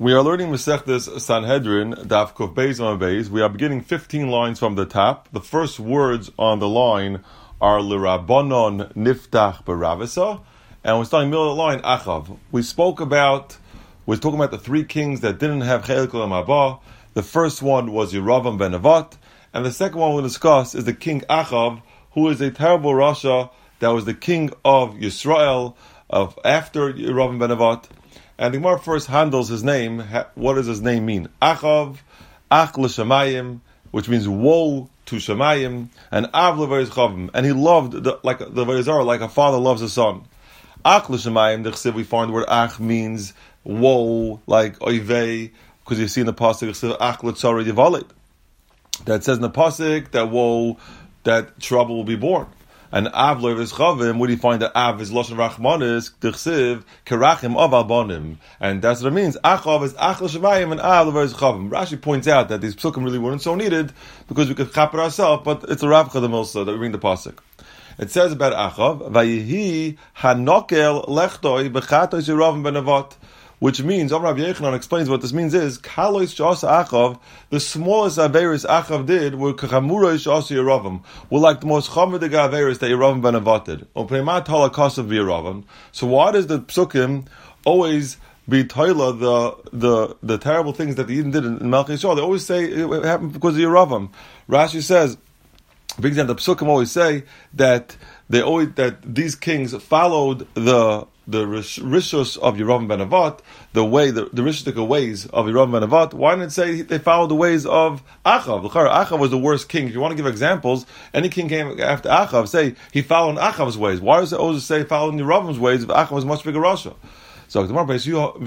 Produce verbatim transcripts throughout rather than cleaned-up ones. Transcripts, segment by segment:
We are learning Masechtas Sanhedrin, Daf Kuf Beis Amud Beis. We are beginning fifteen lines from the top. The first words on the line are L'Rabbanon Niftach B'Ravisa, and we're starting middle of the line Achav. We spoke about, we're talking about the three kings that didn't have Chelik L'Olam Haba. The first one was Yeravam ben Nevat, and the second one we'll discuss is the king Achav, who is a terrible Rasha that was the king of Yisrael of after Yeravam ben Nevat. And the Gemara first handles his name. What does his name mean? Achav, Ach l'Shamayim, which means woe to Shamayim, and Av l'Vayiz and he loved the, like the Vayizar, like a father loves a son. Ach l'Shamayim, the Chsiv, we find the word Ach means woe, like Oivei, because you see in the pasuk Chsiv Ach l'Tzara Yivalid, that says in the pasuk that woe, that trouble will be born. And Av lo'eves chavim, where do you find that Av is Lashon Rachmanis, D'chsiv, Kerachim of Albonim. And that's what it means. Achav is Ach l'Shamayim and Av lo'eves chavim. Rashi points out that these psukim really weren't so needed because we could chap it ourselves, but it's a Rav Chadam also that we bring the pasuk. It says about Achav, Vayihi hanokel lechtoi b'chatos Yeravam ben Nevat, which means, Amar Rabbi Yechanan explains what this means is, Kalois Sh'asa Achav, the smallest Averis Achav did were Kachamura Sh'asa Yeravam, were like the most Chamadig Averis that Yeravam ben Nevat did. U'preimat halakosav v'Yeravam. So why does the Psukim always be Toila the the the terrible things that the Eden did in Melech Yisrael? They always say it happened because of Yeravam. Rashi says, big example, the Psukim always say that they always that these kings followed the the rishus of Yeravam ben Nevat, the way, the, the rishustic ways of Yeravam ben Nevat. Why didn't it say they followed the ways of Achav? Achav was the worst king. If you want to give examples, any king came after Achav, say he followed Achav's ways. Why does it always say following Yeravam's ways if Achav was much bigger Rasha? So the Gemara says,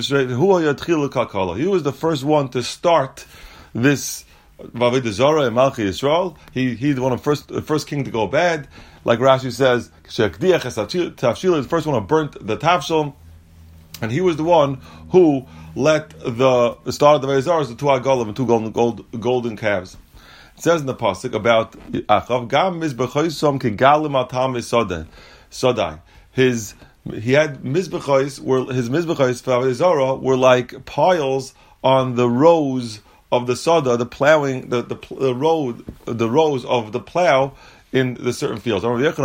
he was the first one to start this Vavid Zara and Malchi Yisrael. He he's the one of first the first king to go bad. Like Rashi says, Tafshila is the first one who burnt the Tafshil, and he was the one who let the, the start of the Vayizar, the two Agalim and two golden, gold, golden calves. It says in the pasuk about Achav, Gam mizbechoisom kegalim atam sodai. His he had mizbechois, were his mizbechois for Vayizara were like piles on the rows of the soda, the plowing, the the, the road, the rows of the plow in the certain fields. There was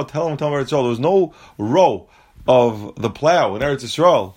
no row of the plow in Eretz Yisrael.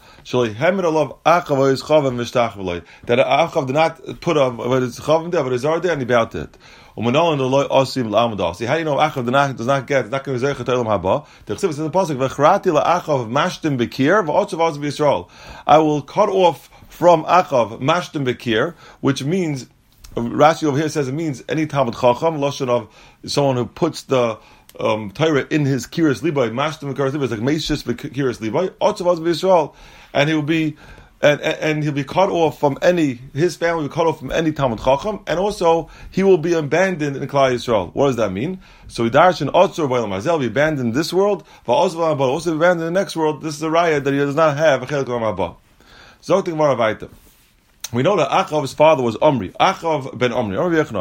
That Achav did not put a Vayizar there and he bowed it. See, how do you know Achav did not, does not get, not going to be Zeicha to Olam Haba? The Chsiv says in the pasuk, "V'charati la'Achav mashtim bekir v'otzav b'Yisrael." I will cut off from Achav mashtim bekir, which means, Rashi over here says it means any Talmud Chacham, lashon of someone who puts the um, Torah in his kiras libay, mashtim kiras libay, it's like meishis kiras libay, otzav b'Yisrael, and he will be and, and and he'll be cut off from any his family will be cut off from any Talmud Chacham, and also he will be abandoned in Klal Yisrael. What does that mean? So Yidarshan Otzor V'Olam Hazel be abandoned in this world, but also be abandoned in the next world. This is a raya that he does not have a Chelik L'Olam Haba. Zok the Gemara Vayta. We know that Achav's father was Omri. Achav ben Omri. Why was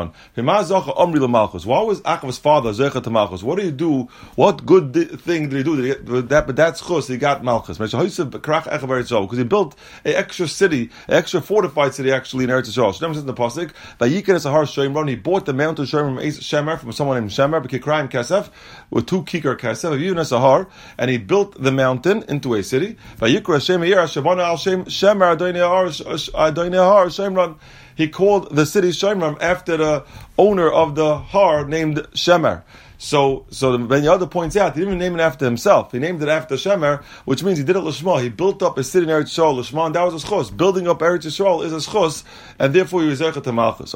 Achav's father Zecha to Malchus? What do you do? What good di- thing did he do? Did he get, that, but that's chus. He got Malchus because he built an extra city, an extra fortified city actually in Eretz Yisrael. So says in the pasuk, Vayiken Sahar Shemron. He bought the mountain Shemer from someone named Shemer, B'Kikrayim Kesef, with two kikar Kesef, Yivna Sahar, and he built the mountain into a city. Vayikra Shemer Shavana Al Shem Shemer Adonai Shemron. He called the city Shemron after the owner of the har named Shemer. So, so Ben Yehuda points out he didn't even name it after himself. He named it after Shemer, which means he did it l'shma. He built up a city in Eretz Yisrael l'shma, and that was a schos. Building up Eretz Yisrael is a schos, and therefore he was zeichet to Malchus.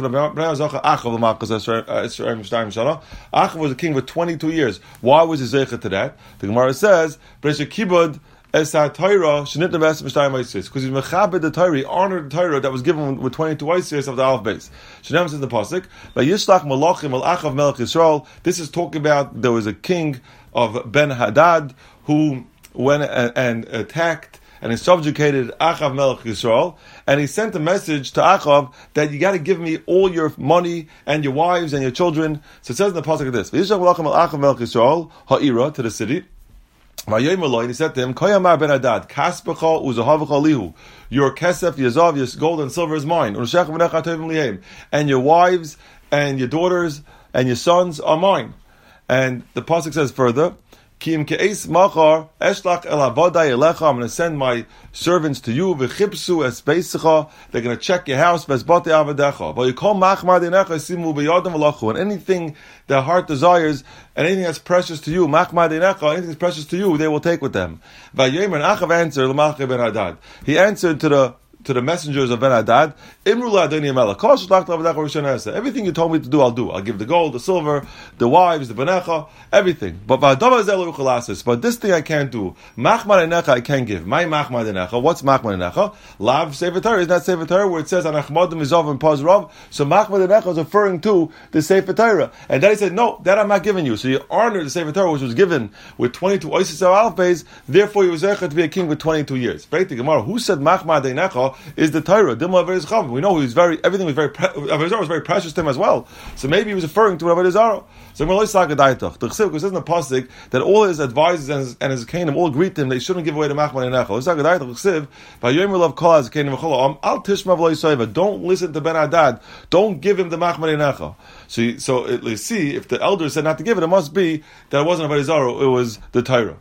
Achav was a king for twenty-two years. Why was he zeichet to that? The Gemara says, Kibud. Because he's mechabed the Torah, he honored the Torah that was given with twenty-two Isis of the Aleph base. Shnei says in the pasuk, "Vayishlach malachim al Achav melech Yisrael." This is talking about there was a king of Ben Hadad who went and attacked and he subjugated Achav melech Yisrael, and he sent a message to Achav that you got to give me all your money and your wives and your children. So it says in the pasuk this: "Vayishlach malachim al Achav melech Yisrael ha'ira," to the city. He said to him, Koyamar ben Hadad, Kaspecha uzahavecha lihu. Your kesef, yazav, your gold and silver is mine. And your wives and your daughters and your sons are mine. And the pasuk says further, Kim ke'es machar eshlach el avodah elecha. I'm going to send my servants to you. V'chipsu es beisecha. They're going to check your house. V'esbate avadecha. But you call machmar denecha simu b'yadam v'lachu. And anything the heart desires, and anything that's precious to you, machmar denecha, anything that's precious to you, they will take with them. V'yomer Achav answered l'machar ben Hadad. He answered to the to the messengers of Ben Hadad, everything you told me to do, I'll do. I'll give the gold, the silver, the wives, the benecha, everything. But but this thing I can't do. Machmar enecha I can't give. My machmar enecha. What's machmar enecha? Lav Sefer Torah. Is that Sefer Torah where it says anachmadim izov and pazrav? So machmar enecha is referring to the Sefer Torah. And then he said, no, that I'm not giving you. So you honor the Sefer Torah, which was given with twenty-two oisis of alphabets. Therefore, you was zeichet to be a king with twenty-two years. Break the Gemara. Who said machmar enecha is the Torah? We know he was very, everything was very, Avodah Zarah was very precious to him as well. So maybe he was referring to Avodah Zarah. So we're like a daitach. The Chesiv says in the pasuk that all his advisors and his, and his kingdom all agreed to him they shouldn't give away the machmar enecha. It's like a daitach. Chesiv vayomer love kol az kingdom v'cholam al tishma v'lo yisayva. Don't listen to Ben Hadad. Don't give him the machmar enecha. So, you, so it, you see, if the elders said not to give it, it must be that it wasn't Avodah Zarah, it was the Torah.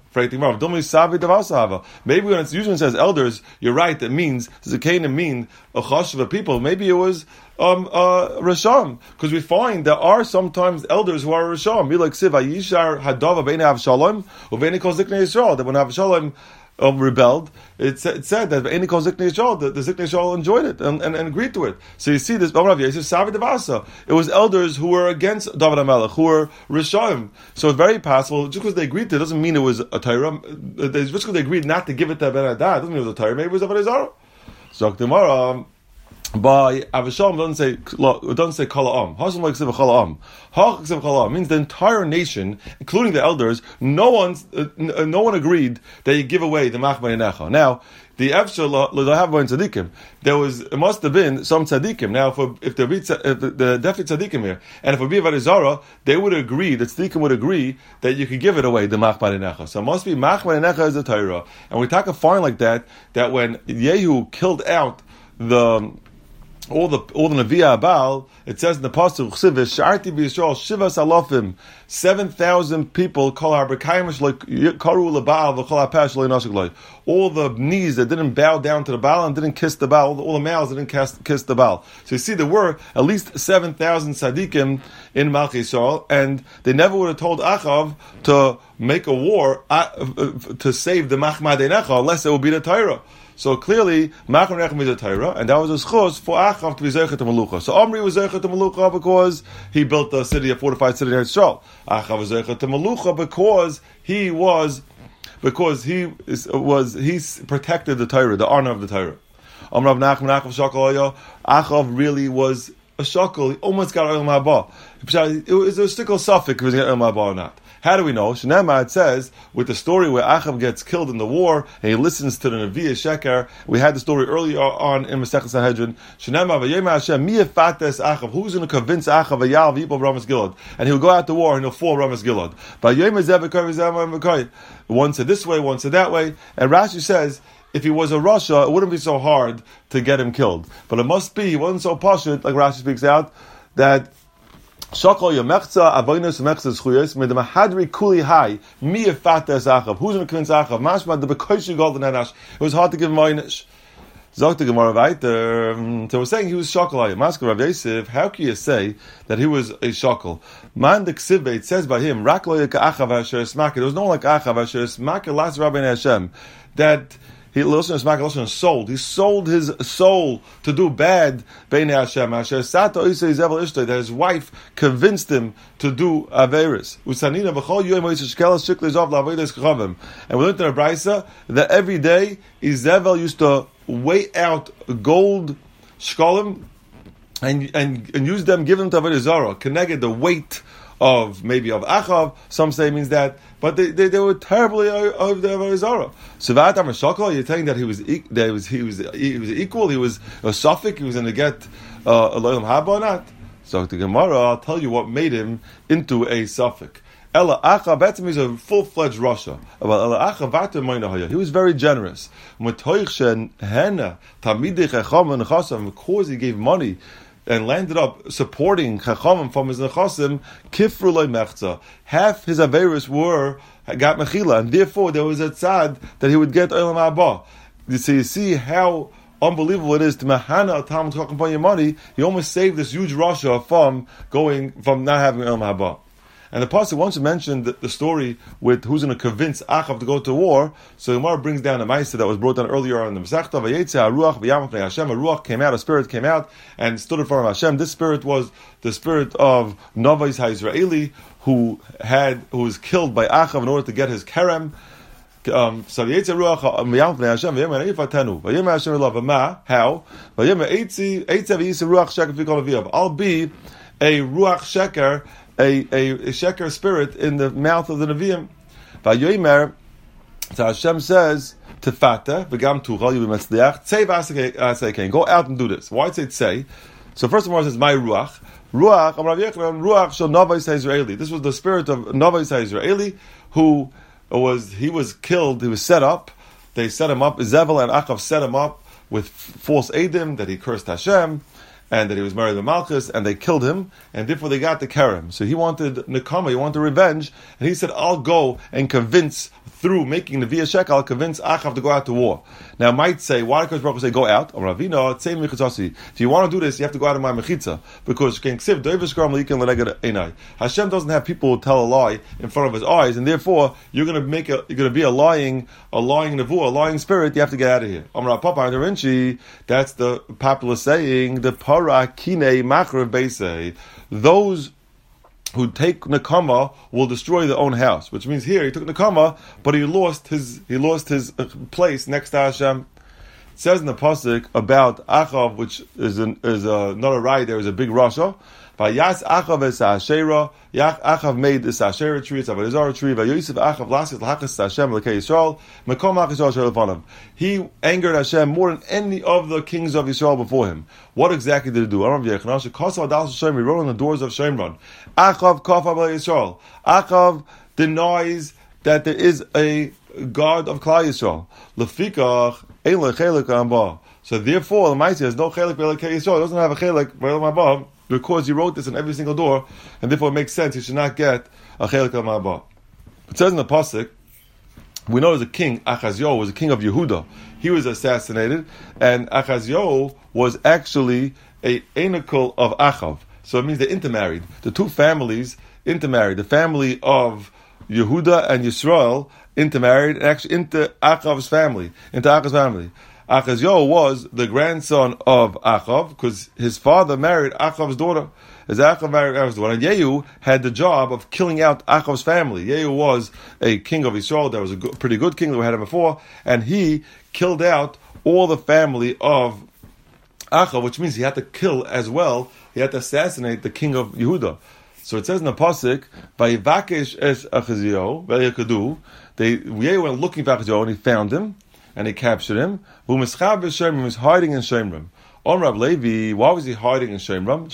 Maybe when it's usually says elders, you're right, that means, does Zakanim mean a chashuv of people? Maybe it was um, uh, Rasham, because we find there are sometimes elders who are Rasham. Be like Siv, Ayishar Hadava Bein Avshalom, or Bein Kol Ziknei Yisrael, that when Avshalom Um, rebelled, it, sa- it said that any called Ziknei Yisrael, the, the Ziknei Yisrael enjoyed it and, and, and agreed to it. So you see this, it was elders who were against David HaMelech, who were Rishaim. So it's very possible, just because they agreed to it doesn't mean it was a Torah. Just because they agreed not to give it to Ben Hadad doesn't mean it was a Torah. Maybe it was Avodah Zarah. So Gemara by Avisham doesn't say it doesn't say Kala Am. Hashem like Siv Kala Am. Hach Kala Am means the entire nation, including the elders. No one, uh, no one agreed that you give away the Machmar Enecha. Now, the Efshel L'Hav in Tzadikim, there was it must have been some Tzadikim. Now, if, if there be if the, the definite Tzadikim here, and if it be Avodah Zarah, they would agree. The Tzadikim would agree that you could give it away the Machmar Enecha. So it must be Machmar Enecha is the Torah, and we talk a fine like that. That when Yehu killed out the all the all the Nevi'ah Baal, it says in the pasuk Chsiv Sharti b'Yisrael Shivas Alofim, seven thousand people call Harbekayim like Karu LeBaal v'Chol HaPesh LeNashik. All the knees that didn't bow down to the Baal and didn't kiss the Baal, all the, all the mouths that didn't kiss, kiss the Baal. So you see, there were at least seven thousand tzaddikim in Malchi Yisrael, and they never would have told Achav to make a war uh, uh, to save the Machmar Enecha unless it would be the Torah. So clearly, Machmar Enecha is a Torah, and that was a schos for Achav to be zeichet to Melucha. So Omri was zeichet to Melucha because he built a city, a fortified city in Israel. Achav was zeichet to Melucha because he was, because he is, was he protected the Torah, the honor of the Torah. Omrav Nachman Achav Shakal Achav really was a shakal. He almost got Olam Haba. It was a stickle suffix if he was going to get Olam Haba or not. How do we know? Shnema, it says, with the story where Achav gets killed in the war, and he listens to the Nevi'ah Sheker. We had the story earlier on in Masechet Sanhedrin. Shnema, v'yema Hashem, mi yefates Achav. Who's going to convince Achav v'yal v'yipol Ramas Gilad? And he'll go out to war and he'll fall Ramas Gilad. V'yema zeh v'koy v'zeh v'koy. One said this way, one said that way. And Rashi says, if he was a Rasha, it wouldn't be so hard to get him killed. But it must be, he wasn't so pashut, like Rashi speaks out, that Shakol Yomechza Avonos Mechza Zchuyos Med Mahadri Kuli Hai Mi Yefates Achav. Who's going to convince Achav? Mashma the Bekoshi Golden Hanash. It was hard to give him Oynish. Zok the Gemara weiter. So we're saying he was Shakol. Masker Rav Yosef. How can you say that he was a Shakol? Man the Ksiv, it says by him Raklo Yeka Achav Asher Smak. There was no one like Achav Asher Smak. Last Rabbi Hashem that. He sold. He sold his soul to do bad. That his wife convinced him to do averis. And we learned in a brisa that every day Izevel used to weigh out gold shkolim and and and use them, give them to Avodah Zarah, connected the weight of maybe of Achav. Some say it means that, but they, they, they were terribly of the Avodah Zarah. So that Amar Shakal, you're telling that he was that he was he was he was equal, he was a suffix, he was going to get uh, a Olam Haba or not? So the Gemara, I'll tell you what made him into a suffix. Ela Acha, Betzim is a full-fledged Rasha. Ela Acha Vata Moinahaya. He was very generous. Because he gave money and landed up supporting Chachamim from his Nechasim, Kifru Loi Mechza. Half his Averis were, got Mechila, and therefore there was a tzad that he would get Olam Haba. So you see how unbelievable it is to Mahana a Talmud Chacham upon your money. He almost saved this huge Rasha from going, from not having Olam Haba. And the pasuk once mentioned the, the story with who's going to convince Achav to go to war. So the Gemara brings down a ma'aseh that was brought down earlier on in the Masechta. Vayetze haruach v'yam pnei Hashem. A ruach came out, a spirit came out and stood in front of Hashem. This spirit was the spirit of Novais HaYisraeli, who had who was killed by Achav in order to get his kerem. Um, so Vayetze ruach v'yam pnei Hashem v'yam eifatenu v'yam Hashem elav v'ma how v'yam eitzi eitze v'yisa ruach sheker v'kol aviyav. I'll be a ruach sheker. A, a, a sheker spirit in the mouth of the Nevi'im. Vayomer, so Hashem says, Tefata, v'gam tuchal, you b'metzliach, tzei v'asei, go out and do this. Why did it say? So first of all, it says, my ruach. Ruach, Amar Rav Yechon, ruach shel Novais HaYisraeli. This was the spirit of Novais HaYisraeli, who was, he was killed, he was set up, they set him up, Zevel and Achav set him up with false edim, that he cursed Hashem, and that he was married to Malchus, and they killed him, and therefore they got the Kerem. So he wanted Nekama, he wanted revenge, and he said, I'll go and convince, through making the Via Shek, I'll convince Achav to go out to war. Now, I might say, why did Baruch say, go out? If you want to do this, you have to go out of my Mechitza, because Hashem doesn't have people who tell a lie in front of his eyes, and therefore, you're going to make a, you're going to be a lying, a lying nevuah, a lying spirit, you have to get out of here. That's the popular saying, the para kine machrev beisei. Those who take Nekama will destroy their own house. Which means here he took Nekama, but he lost his he lost his place next to Hashem. It says in the pasuk about Achav, which is an, is a, not a right. There is a big rasha. Vayas Achav es Asherah. Achav made this Asherah tree. It's a Avodah tree. Vayosef Achav lasis l'hachas Hashem l'kei Yisrael. Mekom hachas Yisrael lefanam. He angered Hashem more than any of the kings of Yisrael before him. What exactly did he do? Aram Yechon Shekasa Adas Hashem. He wrote on the doors of Shemron. Achav kafa b'Yisrael. Yisrael. Achav denies that there is a God of Klal Yisrael. Lefikach ein lechelek amba. So therefore, the Ma'aseh has no chelik b'Elokei Yisrael. He doesn't have a chelik b'Elam haba, because he wrote this on every single door, and therefore it makes sense he should not get a chelik b'Elam haba. It says in the pasuk, we know there's a king, Achazio, was a king of Yehuda. He was assassinated, and Achazio was actually a anakel of Achav. So it means they intermarried. The two families intermarried. The family of Yehuda and Yisrael intermarried, and actually into Achav's family, into Achav's family. Achazio was the grandson of Achav, because his father married Achav's daughter. As Achav married Achav's daughter, and Yehu had the job of killing out Achav's family. Yehu was a king of Israel, that was a good, pretty good king that we had him before, and he killed out all the family of Achav, which means he had to kill as well, he had to assassinate the king of Yehuda. So it says in the pasuk, "Vayivakesh es Achazio v'yakadu." They Yehu went looking for Achazio, and he found him, and he captured him. He was hiding in Shemram. On Rab Levi, why was he hiding in Shemram?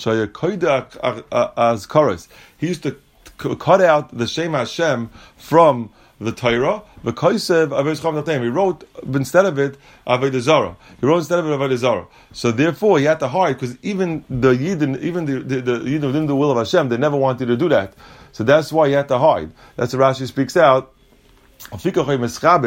He used to cut out the Shem Hashem from the Torah. He wrote instead of it Avodah Zarah. He wrote instead of it Avodah Zarah. So therefore, he had to hide, because even the Yidden, even the the, the Yidden who didn't do the will of Hashem, they never wanted to do that. So that's why he had to hide. That's what Rashi speaks out. They would not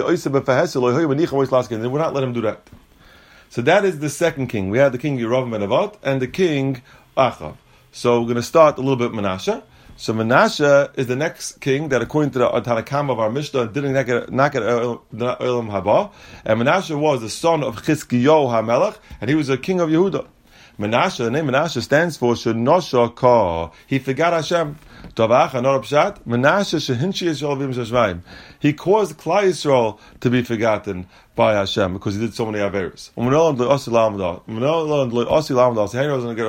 let him do that. So that is the second king. We had the king Yeravam ben Nevat and the king Achav. So we're going to start a little bit Menashe. So Menashe is the next king that, according to the Tanakam of our Mishnah, didn't not get Olam Haba. And Menashe was the son of Chizkiyahu HaMelech, and he was a king of Yehuda. Menashe, the name Menashe stands for Shenosha Ka. He forgot Hashem. Menashe Shehinshi Yisrael Vim Shashvaim. He caused Klal Yisrael to be forgotten by Hashem because he did so many averos.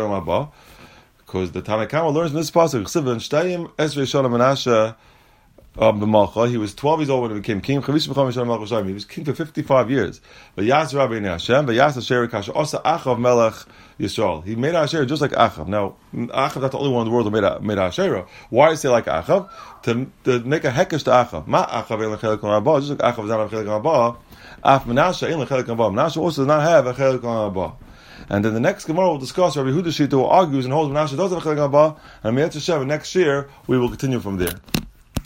Because the Tanakhama learns in this pasuk, Menashe Um, b'malcha. He was twelve years old when he became king. He was king for fifty-five years. But Yas Rabbi Hashem, but Yas Asher Kasha Osa Achav Melech Yisrael. He made Asher just like Achav. Now, Achav not the only one in the world who made made Asher. Why is he like Achav? To to make a hekesh to Achav. Ma Achav ein lechelik on just like Achav is not a chelik on Abba. Af Menashe ein lechelik on Abba. Menashe also does not have a chelik on Abba. And then the next Gemara will discuss Rabbi Yehuda Shita who argues and holds Menashe does have a chelik on Abba. And Mitzvah Shem next year we will continue from there.